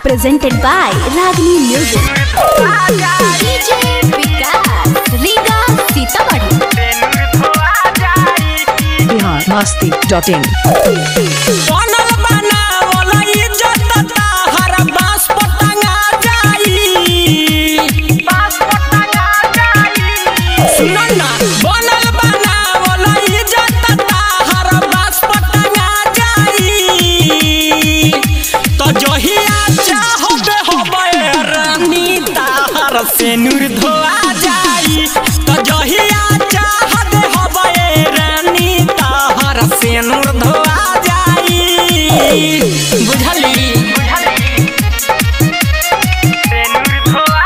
presented by Ragini Music. DJ Vikas, Riga, Sitamarhi. biharmasti.in सेनुर धोआ जाई तो जहिया चाहत हबे रानी ताहर सेनुर धोआ जाई बुझली सेनुर धोआ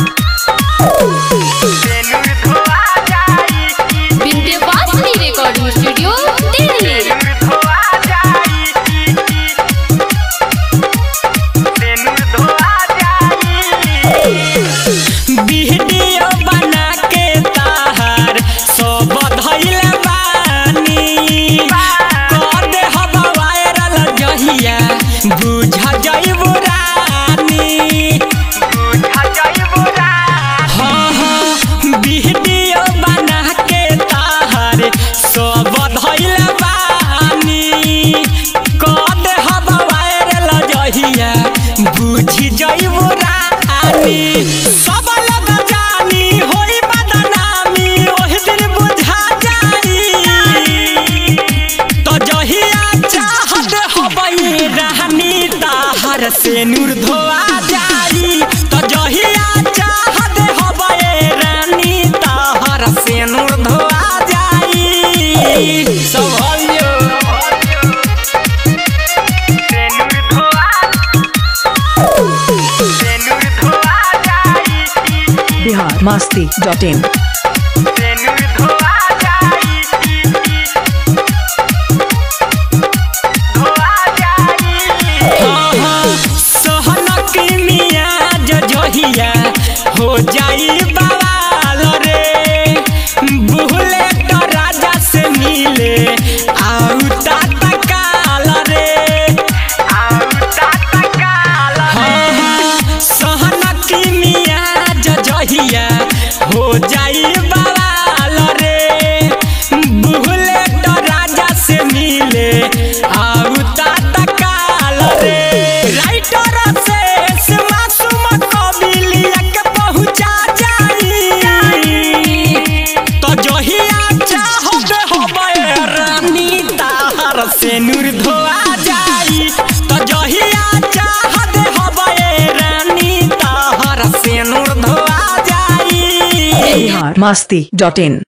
जाई Vindhyavasini recording studio Delhi. Video बना के ताहर सब धइल बानी कर दे हब वायरल जहिया बुझ जइबो रानी हाँ हाँ वीडियो बना के ताहर सब धइल बानी कर दे हब वायरल जहिया बुझ जइबो रानी सब लग जानी होई बदनामी ओहि दिन बुझा जाई तो जहिया चाहत हबई रानी ताहर सेनुर धोआ जाई तो जहिया चाहत हबई रानी ताहर सेनुर धोआ जाई संभलियो biharmasti.in हो जाई बवाल रे बुलेट राजा से मिले आउता तकाल रे सहनक मिया जहिया हो जाई बवाल रे बुलेट राजा से मिले आउता तकाल रे राइटर से मासूम कबिलिया के पहुंचा जाई तो जहिया चाहत हबे रानी ताहर सेनुर धोआ जाई तो जहिया चाहत हबे रानी ताहर सेनुर धोआ जाई biharmasti.in